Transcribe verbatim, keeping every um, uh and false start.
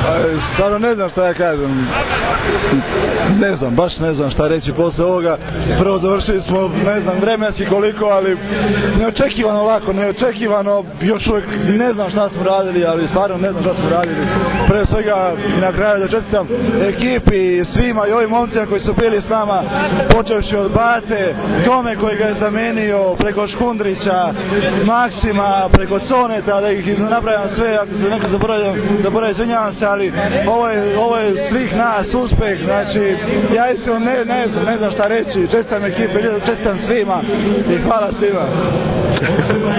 Stvarno ne znam šta ja kažem. Ne znam, baš ne znam šta reći poslije ovoga. Prvo završili smo, ne znam, vremenski koliko, ali neočekivano lako, neočekivano, još uvijek ne znam šta smo radili, ali stvarno ne znam šta smo radili. Prije svega i na kraju da čestitam ekipi i svima i ovim momcima koji su bili s nama, počevši od Bate, Tome koji ga je zamenio, preko Škundrića, Maksima, preko Coneta, da ih napravljam sve, ako se neko zaboravim, zaboravim, izvinjavam se, ali ovo je, ovo je svih nas uspjeh, znači ja iskreno ne, ne znam, ne znam šta reći, čestitam ekipi, čestitam svima i hvala svima.